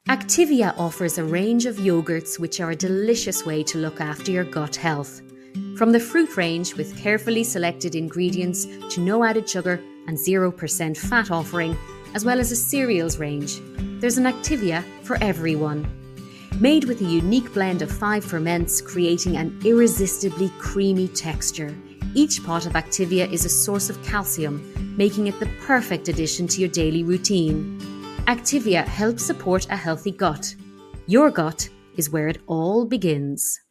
Activia offers a range of yogurts which are a delicious way to look after your gut health. From the fruit range with carefully selected ingredients to no added sugar and 0% fat offering, as well as a cereals range, there's an Activia for everyone. Made with a unique blend of 5 ferments, creating an irresistibly creamy texture, each pot of Activia is a source of calcium, making it the perfect addition to your daily routine. Activia helps support a healthy gut. Your gut is where it all begins.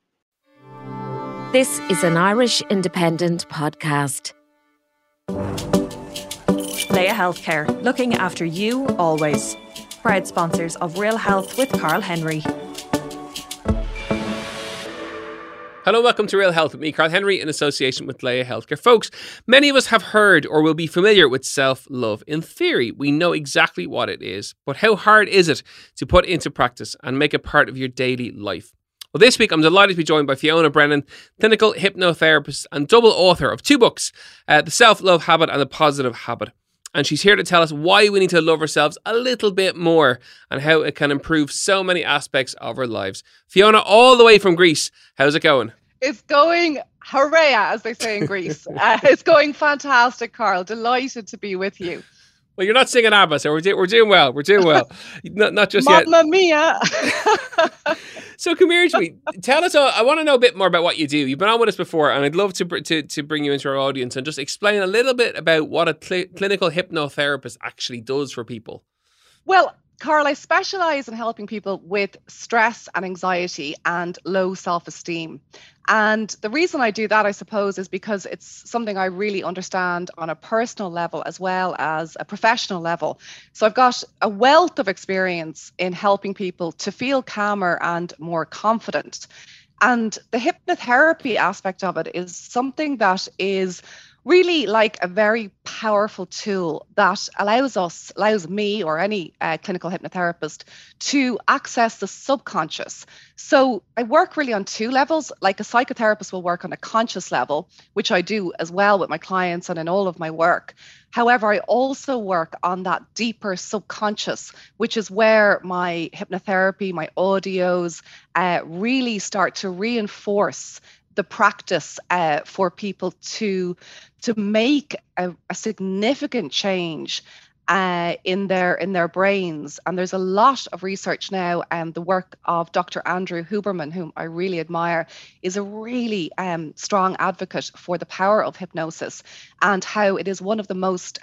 This is an Irish Independent podcast. Laya Healthcare, looking after you always. Proud sponsors of Real Health with Carl Henry. Hello, welcome to Real Health with me, Carl Henry, in association with Laya Healthcare. Folks, many of us have heard or will be familiar with self-love. In theory, we know exactly what it is, but how hard is it to put into practice and make it part of your daily life? Well, this week I'm delighted to be joined by Fiona Brennan, clinical hypnotherapist and double author of 2 books, The Self-Love Habit and The Positive Habit. And she's here to tell us why we need to love ourselves a little bit more and how it can improve so many aspects of our lives. Fiona, all the way from Greece, how's it going? It's going hooray, as they say in Greece. It's going fantastic, Carl. Delighted to be with you. Well, you're not singing ABBA, so we're doing well. We're doing well. Not just yet. Mamma mia. So come here to me. Tell us, I want to know a bit more about what you do. You've been on with us before, and I'd love to bring you into our audience and just explain a little bit about what a clinical hypnotherapist actually does for people. Well, Carl, I specialise in helping people with stress and anxiety and low self-esteem. And the reason I do that, I suppose, is because it's something I really understand on a personal level as well as a professional level. So I've got a wealth of experience in helping people to feel calmer and more confident. And the hypnotherapy aspect of it is something that is really like a very powerful tool that allows me or any clinical hypnotherapist to access the subconscious. So I work really on 2 levels. Like a psychotherapist will work on a conscious level, which I do as well with my clients and in all of my work. However, I also work on that deeper subconscious, which is where my hypnotherapy, my audios really start to reinforce the practice for people to make a significant change in their brains. And there's a lot of research now, and the work of Dr. Andrew Huberman, whom I really admire, is a really strong advocate for the power of hypnosis and how it is one of the most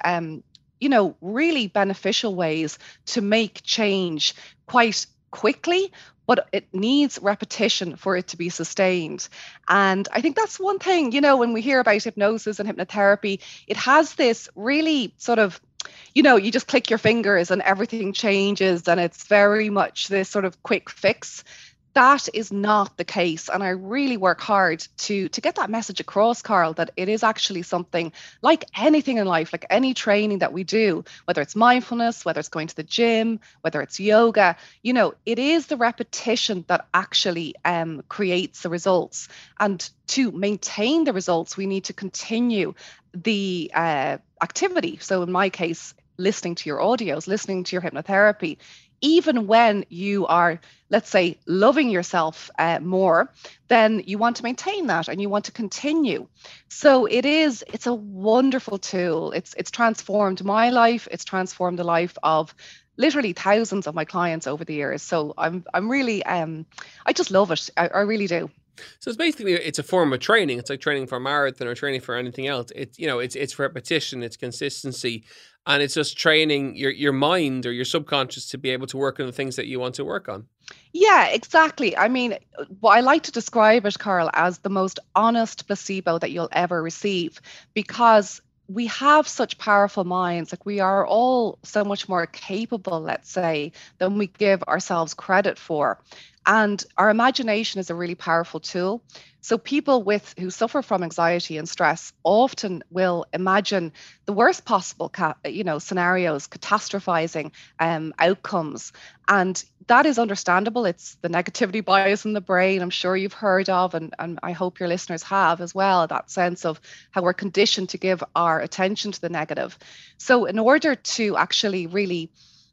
really beneficial ways to make change quite quickly, but it needs repetition for it to be sustained. And I think that's one thing, when we hear about hypnosis and hypnotherapy, it has this really sort of, you just click your fingers and everything changes and it's very much this sort of quick fix. That is not the case. And I really work hard to get that message across, Carl, that it is actually something like anything in life, like any training that we do, whether it's mindfulness, whether it's going to the gym, whether it's yoga, it is the repetition that actually creates the results. And to maintain the results, we need to continue the activity. So in my case, listening to your audios, listening to your hypnotherapy, even when you are, let's say, loving yourself more, then you want to maintain that and you want to continue. So it's a wonderful tool. It's transformed my life. It's transformed the life of literally thousands of my clients over the years. So I'm really, I just love it. I really do. So it's a form of training. It's like training for a marathon or training for anything else. It's repetition, it's consistency, and it's just training your mind or your subconscious to be able to work on the things that you want to work on. Yeah, exactly. I mean, what I like to describe it, Carl, as the most honest placebo that you'll ever receive, because we have such powerful minds. Like, we are all so much more capable, let's say, than we give ourselves credit for. And our imagination is a really powerful tool. So people who suffer from anxiety and stress often will imagine the worst possible, scenarios, catastrophizing outcomes. And that is understandable. It's the negativity bias in the brain, I'm sure you've heard of, and I hope your listeners have as well, that sense of how we're conditioned to give our attention to the negative. So in order to actually really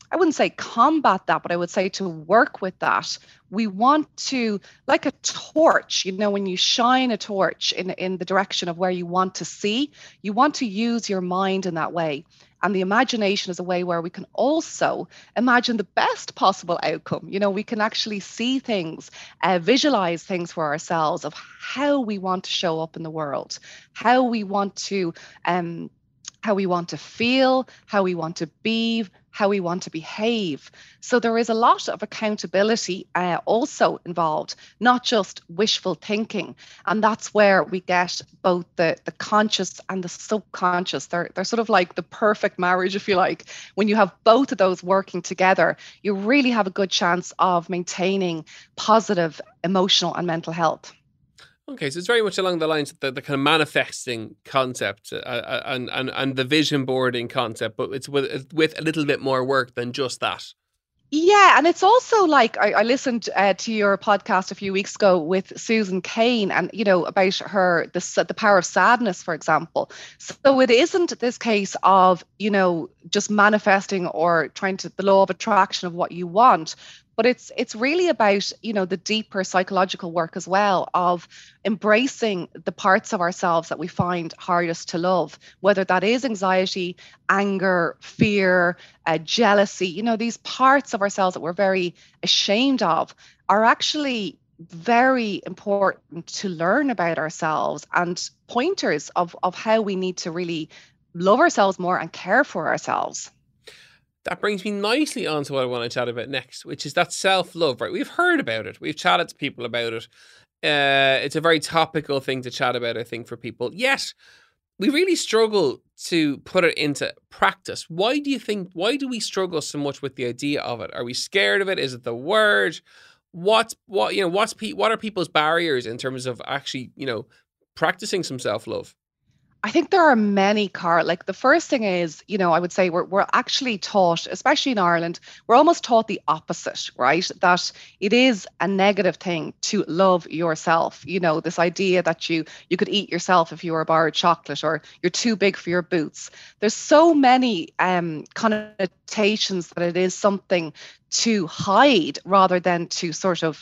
I wouldn't say combat that, but I would say to work with that. We want to, like a torch, when you shine a torch in the direction of where you want to see, you want to use your mind in that way. And the imagination is a way where we can also imagine the best possible outcome. We can actually see things, visualize things for ourselves of how we want to show up in the world, how we want to feel, how we want to be, how we want to behave. So there is a lot of accountability also involved, not just wishful thinking. And that's where we get both the conscious and the subconscious. They're sort of like the perfect marriage, if you like. When you have both of those working together, you really have a good chance of maintaining positive emotional and mental health. Okay, so it's very much along the lines of the kind of manifesting concept and the vision boarding concept, but it's with a little bit more work than just that. Yeah, and it's also like I listened to your podcast a few weeks ago with Susan Cain, and about her the power of sadness, for example. So it isn't this case of just manifesting or trying to the law of attraction of what you want. But it's really about, the deeper psychological work as well of embracing the parts of ourselves that we find hardest to love, whether that is anxiety, anger, fear, jealousy. These parts of ourselves that we're very ashamed of are actually very important to learn about ourselves and pointers of how we need to really love ourselves more and care for ourselves. That brings me nicely on to what I want to chat about next, which is that self-love, right? We've heard about it. We've chatted to people about it. It's a very topical thing to chat about, I think, for people. Yet, we really struggle to put it into practice. Why do we struggle so much with the idea of it? Are we scared of it? Is it the word? What are people's barriers in terms of actually, practicing some self-love? I think there are many, Carl. Like the first thing is, I would say we're actually taught, especially in Ireland, we're almost taught the opposite, right? That it is a negative thing to love yourself. This idea that you could eat yourself if you were a bar of chocolate, or you're too big for your boots. There's so many connotations that it is something to hide rather than to sort of,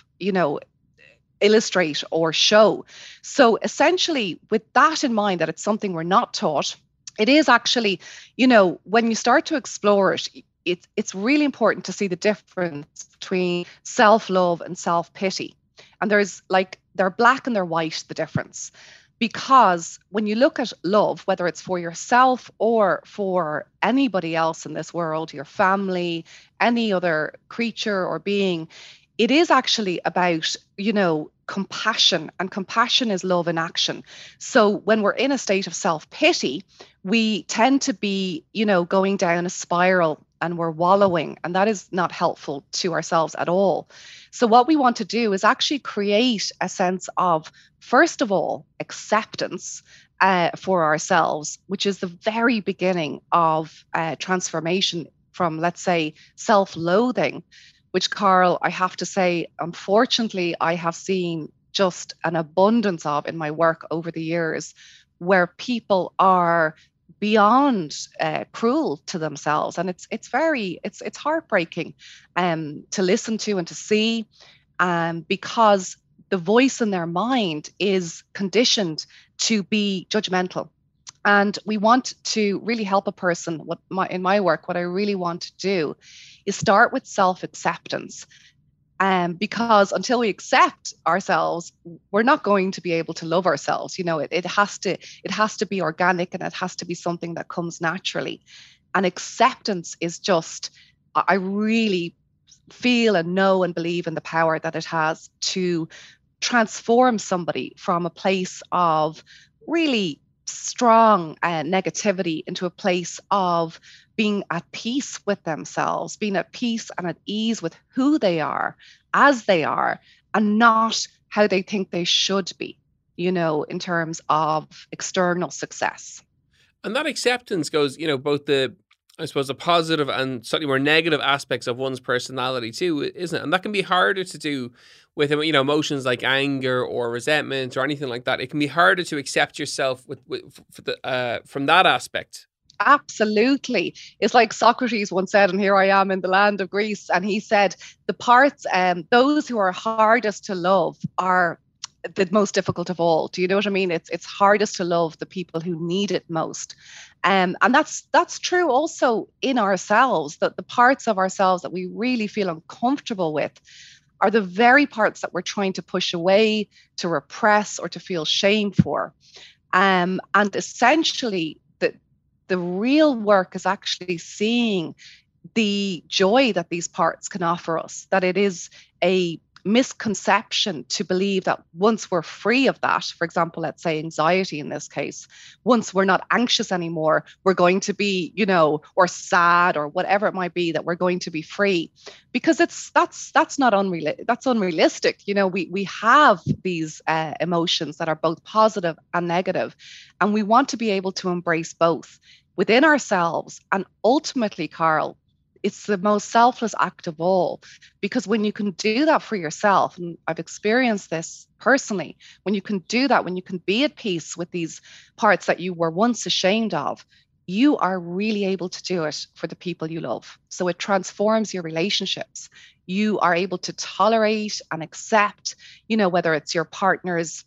illustrate or show. So essentially, with that in mind, that it's something we're not taught, it is actually, when you start to explore it, it's really important to see the difference between self-love and self-pity. And they're black and they're white, the difference. Because when you look at love, whether it's for yourself or for anybody else in this world, your family, any other creature or being, it is actually about, compassion, and compassion is love in action. So when we're in a state of self-pity, we tend to be, going down a spiral and we're wallowing, and that is not helpful to ourselves at all. So what we want to do is actually create a sense of, first of all, acceptance for ourselves, which is the very beginning of transformation from, let's say, self-loathing, which, Carl, I have to say, unfortunately, I have seen just an abundance of in my work over the years, where people are beyond cruel to themselves. And it's heartbreaking to listen to and to see, because the voice in their mind is conditioned to be judgmental. And we want to really help a person. In my work, what I really want to do is start with self-acceptance. Because until we accept ourselves, we're not going to be able to love ourselves. It has to be organic, and it has to be something that comes naturally. And acceptance is just, I really feel and know and believe in the power that it has to transform somebody from a place of really strong negativity into a place of being at peace with themselves, being at peace and at ease with who they are, as they are, and not how they think they should be, in terms of external success. And that acceptance goes, both the positive and slightly more negative aspects of one's personality too, isn't it? And that can be harder to do with, emotions like anger or resentment or anything like that. It can be harder to accept yourself from that aspect. Absolutely. It's like Socrates once said, and here I am in the land of Greece, and he said, the parts, those who are hardest to love are the most difficult of all. Do you know what I mean? It's hardest to love the people who need it most. And that's true also in ourselves, that the parts of ourselves that we really feel uncomfortable with are the very parts that we're trying to push away, to repress, or to feel shame for. And essentially, the real work is actually seeing the joy that these parts can offer us, that it is a misconception to believe that once we're free of that, for example, let's say anxiety in this case, once we're not anxious anymore, we're going to be, or sad or whatever it might be, that we're going to be free, because that's not that's unrealistic. We have these emotions that are both positive and negative, and we want to be able to embrace both within ourselves. And ultimately, Carl, it's the most selfless act of all, because when you can do that for yourself, and I've experienced this personally, when you can do that, when you can be at peace with these parts that you were once ashamed of, you are really able to do it for the people you love. So it transforms your relationships. You are able to tolerate and accept, whether it's your partner's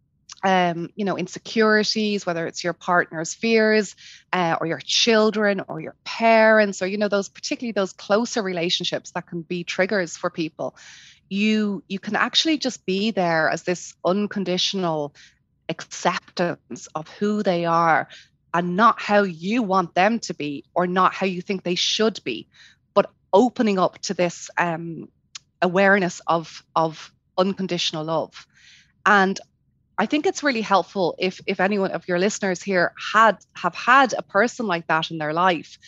insecurities, whether it's your partner's fears, or your children or your parents, or, particularly those closer relationships that can be triggers for people. You can actually just be there as this unconditional acceptance of who they are, and not how you want them to be, or not how you think they should be, but opening up to this awareness of unconditional love. And I think it's really helpful if anyone of your listeners here have had a person like that in their life,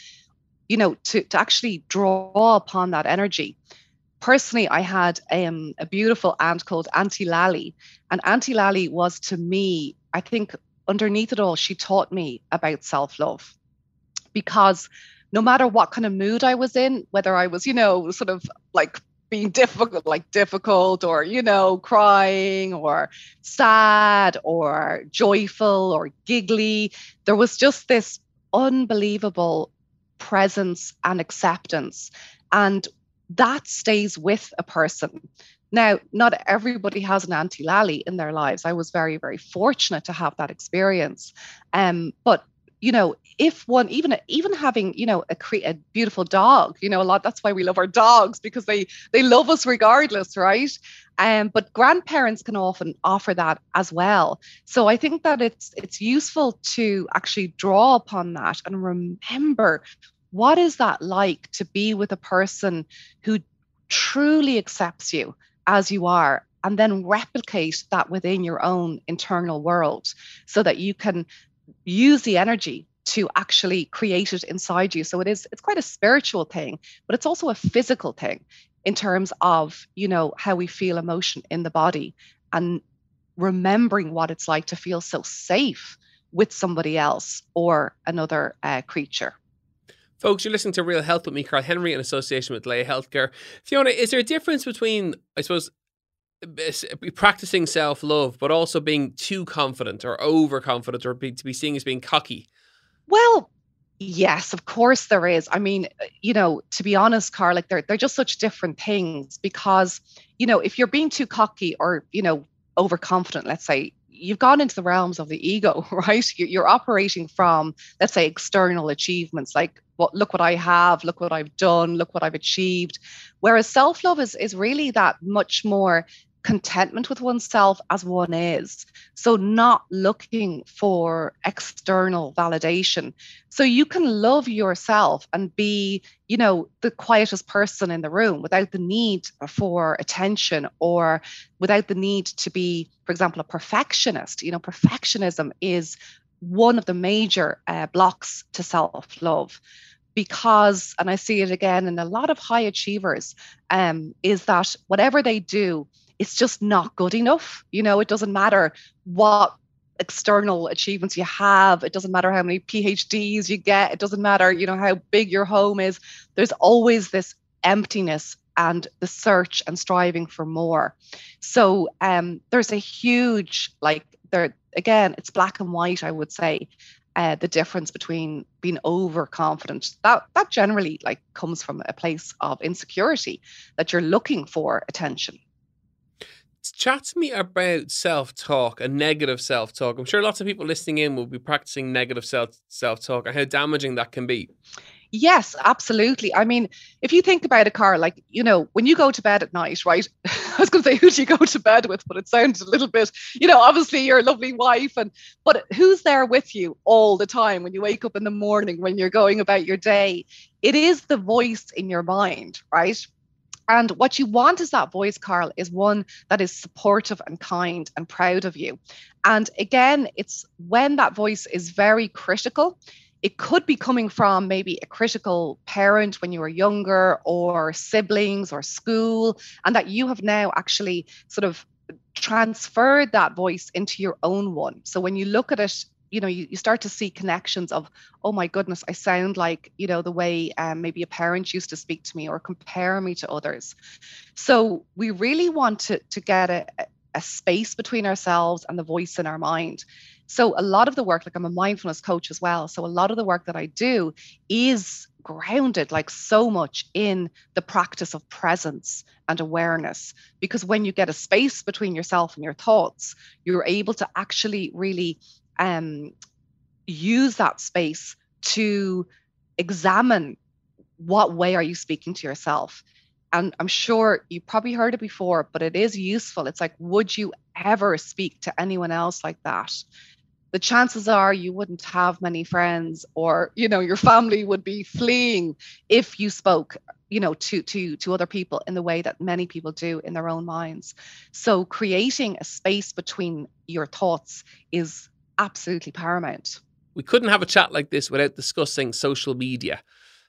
to actually draw upon that energy. Personally, I had a beautiful aunt called Auntie Lally, and Auntie Lally was, to me, I think underneath it all, she taught me about self-love, because no matter what kind of mood I was in, whether I was, sort of like being difficult, or, crying or sad or joyful or giggly, there was just this unbelievable presence and acceptance. And that stays with a person. Now, not everybody has an Auntie Lally in their lives. I was very, very fortunate to have that experience. But if one, even having, a beautiful dog, a lot, that's why we love our dogs, because they love us regardless, right? But grandparents can often offer that as well. So I think that it's useful to actually draw upon that and remember, what is that like to be with a person who truly accepts you as you are, and then replicate that within your own internal world, so that you can use the energy to actually create it inside you. So it's quite a spiritual thing, but it's also a physical thing in terms of, how we feel emotion in the body, and remembering what it's like to feel so safe with somebody else or another creature. Folks, you're listening to Real Health with me, Carl Henry, in association with Laya Healthcare. Fiona, is there a difference between, I suppose, practicing self-love, but also being too confident or overconfident, or to be seen as being cocky? Well, yes, of course there is. I mean, to be honest, Carl, like they're just such different things, because, if you're being too cocky or, overconfident, let's say, you've gone into the realms of the ego, right? You're operating from, let's say, external achievements, like, look what I have, look what I've done, look what I've achieved. Whereas self-love is really that much more contentment with oneself as one is. So not looking for external validation. So you can love yourself and be, the quietest person in the room without the need for attention, or without the need to be, for example, a perfectionist. Perfectionism is one of the major blocks to self-love. Because, and I see it again in a lot of high achievers, is that whatever they do, it's just not good enough. It doesn't matter what external achievements you have. It doesn't matter how many PhDs you get. It doesn't matter, how big your home is. There's always this emptiness and the search and striving for more. So there's a huge, again, it's black and white, I would say. the difference between being overconfident. That generally like comes from a place of insecurity, that you're looking for attention. Chat to me about self-talk and negative self-talk. I'm sure lots of people listening in will be practicing negative self-talk and how damaging that can be. Yes, absolutely. I mean, if you think about it, Carl, like, you know, when you go to bed at night, right? I was going to say, who do you go to bed with? But it sounds a little bit, you know, obviously your lovely wife, but who's there with you all the time when you wake up in the morning, when you're going about your day? It is the voice in your mind, right? And what you want is that voice, Carl, is one that is supportive and kind and proud of you. And again, it's when that voice is very critical. It could be coming from maybe a critical parent when you were younger, or siblings or school, and that you have now actually sort of transferred that voice into your own one. So when you look at it, you know, you start to see connections of, oh my goodness, I sound like, you know, the way maybe a parent used to speak to me or compare me to others. So we really want to get a space between ourselves and the voice in our mind. So a lot of the work, like I'm a mindfulness coach as well. So a lot of the work that I do is grounded like so much in the practice of presence and awareness. Because when you get a space between yourself and your thoughts, you're able to actually really use that space to examine what way are you speaking to yourself. And I'm sure you probably heard it before, but it is useful. It's like, would you ever speak to anyone else like that? The chances are you wouldn't have many friends, or, you know, your family would be fleeing if you spoke, you know, to other people in the way that many people do in their own minds. So creating a space between your thoughts is absolutely paramount. We couldn't have a chat like this without discussing social media.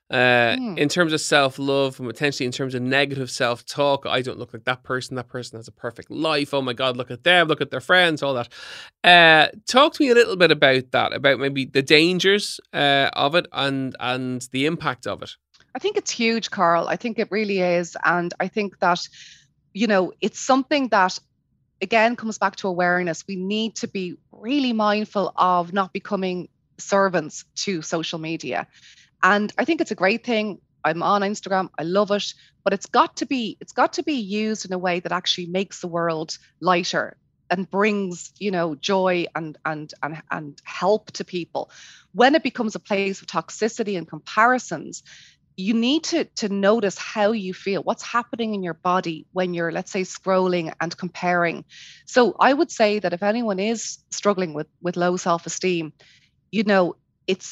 In terms of self-love and potentially in terms of negative self-talk, I don't look like that person has a perfect life, oh my God, look at them, look at their friends, all that. Talk to me a little bit about that, about maybe the dangers of it and the impact of it. I think it's huge, Carl. I think it really is. And I think that, you know, it's something that, again, comes back to awareness. We need to be really mindful of not becoming servants to social media. And I think it's a great thing. I'm on Instagram. I love it, but it's got to be used in a way that actually makes the world lighter and brings, you know, joy and help to people. When it becomes a place of toxicity and comparisons, you need to notice how you feel, what's happening in your body when you're, let's say, scrolling and comparing. So I would say that if anyone is struggling with low self-esteem, you know, it's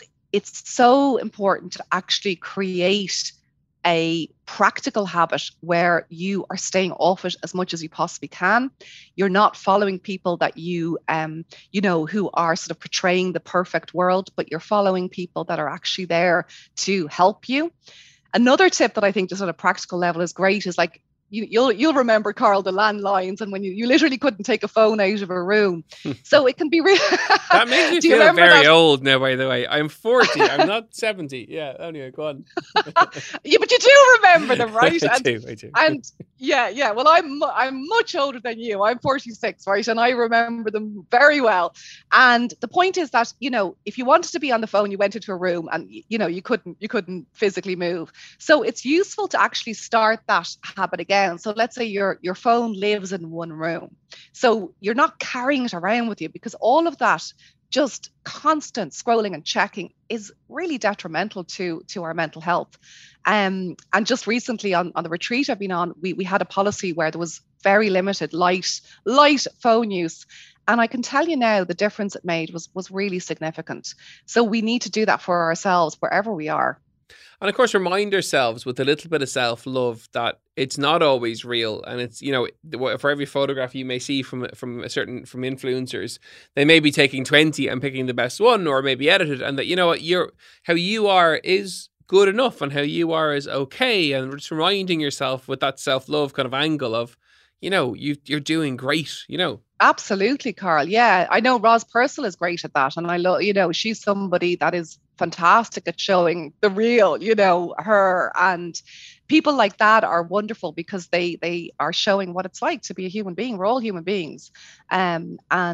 so important to actually create a practical habit where you are staying off it as much as you possibly can. You're not following people that you know, who are sort of portraying the perfect world, but you're following people that are actually there to help you. Another tip that I think just on a practical level is great is like, you'll remember, Carl, the landlines, and when you literally couldn't take a phone out of a room. So it can be really That makes me feel very old now, by the way. I'm 40. I'm not 70. Yeah, anyway, go on. Yeah, but you do remember them, right? I do. And yeah. Well, I'm much older than you. I'm 46, right? And I remember them very well. And the point is that, you know, if you wanted to be on the phone, you went into a room and, you know, you couldn't physically move. So it's useful to actually start that habit again. So let's say your phone lives in one room. So you're not carrying it around with you, because all of that just constant scrolling and checking is really detrimental to our mental health. And just recently on the retreat I've been on, we had a policy where there was very limited light phone use. And I can tell you now, the difference it made was really significant. So we need to do that for ourselves wherever we are. And of course, remind ourselves with a little bit of self-love that it's not always real. And it's, you know, for every photograph you may see from influencers, they may be taking 20 and picking the best one, or maybe edited, and that, you know what, how you are is good enough and how you are is okay. And just reminding yourself with that self-love kind of angle of, you know, you're doing great, you know. Absolutely, Carl. Yeah, I know Roz Purcell is great at that. And I love, you know, she's somebody that is fantastic at showing the real, you know, her. And people like that are wonderful because they are showing what it's like to be a human being. We're all human beings. And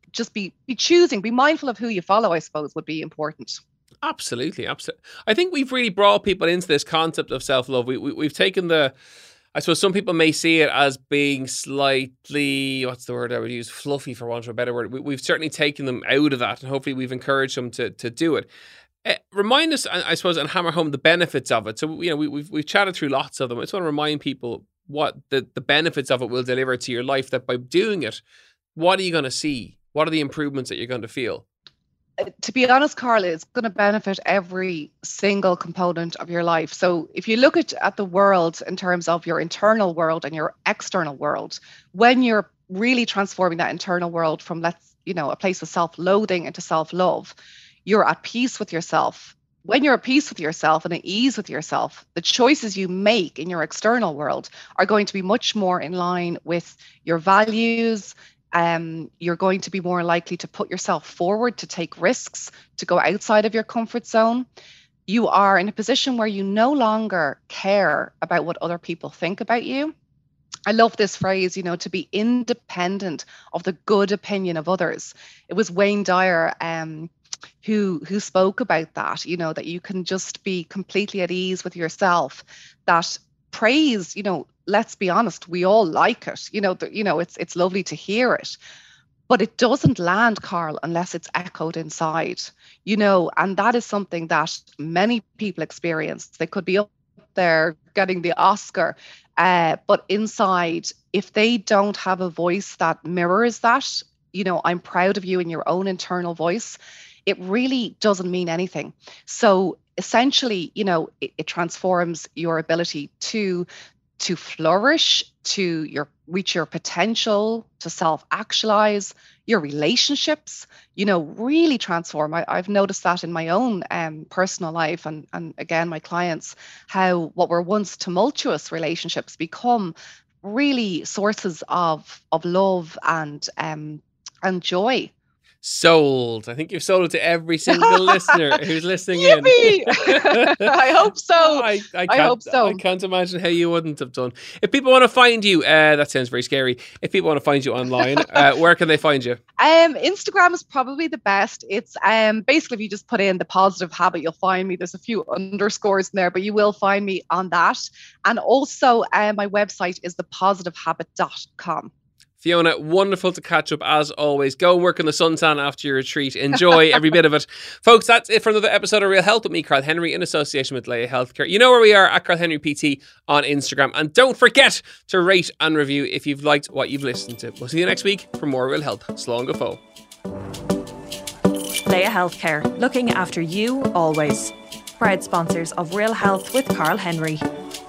just be choosing, be mindful of who you follow, I suppose, would be important. Absolutely. I think we've really brought people into this concept of self-love. We've taken I suppose some people may see it as being slightly, what's the word I would use, fluffy, for want of a better word. We've certainly taken them out of that, and hopefully we've encouraged them to do it. Remind us, I suppose, and hammer home the benefits of it. So, we've chatted through lots of them. I just want to remind people what the benefits of it will deliver to your life, that by doing it, what are you going to see? What are the improvements that you're going to feel? To be honest, Carl, it's going to benefit every single component of your life. So if you look at the world in terms of your internal world and your external world, when you're really transforming that internal world from, a place of self-loathing into self-love, you're at peace with yourself. When you're at peace with yourself and at ease with yourself, the choices you make in your external world are going to be much more in line with your values. You're going to be more likely to put yourself forward, to take risks, to go outside of your comfort zone. You are in a position where you no longer care about what other people think about you. I love this phrase, to be independent of the good opinion of others. It was Wayne Dyer who spoke about that, that you can just be completely at ease with yourself, that praise, let's be honest, we all like it. It's lovely to hear it, but it doesn't land, Carl, unless it's echoed inside, and that is something that many people experience. They could be up there getting the Oscar, but inside, if they don't have a voice that mirrors that, I'm proud of you in your own internal voice, it really doesn't mean anything. So essentially, it transforms your ability to flourish, to reach your potential, to self-actualize, your relationships, really transform. I've noticed that in my own personal life and again, my clients, how what were once tumultuous relationships become really sources of love and joy. Sold. I think you've sold it to every single listener who's listening in. I hope so. I hope so. I can't imagine how you wouldn't have done. If people want to find you, that sounds very scary. If people want to find you online, where can they find you? Instagram is probably the best. It's basically, if you just put in The Positive Habit, you'll find me. There's a few underscores in there, but you will find me on that. And also my website is thepositivehabit.com. Fiona, wonderful to catch up as always. Go and work in the suntan after your retreat. Enjoy every bit of it. Folks, that's it for another episode of Real Health with me, Carl Henry, in association with Laya Healthcare. You know where we are, at Carl Henry PT on Instagram. And don't forget to rate and review if you've liked what you've listened to. We'll see you next week for more Real Health. Slán go fóill. Laya Healthcare, looking after you always. Proud sponsors of Real Health with Carl Henry.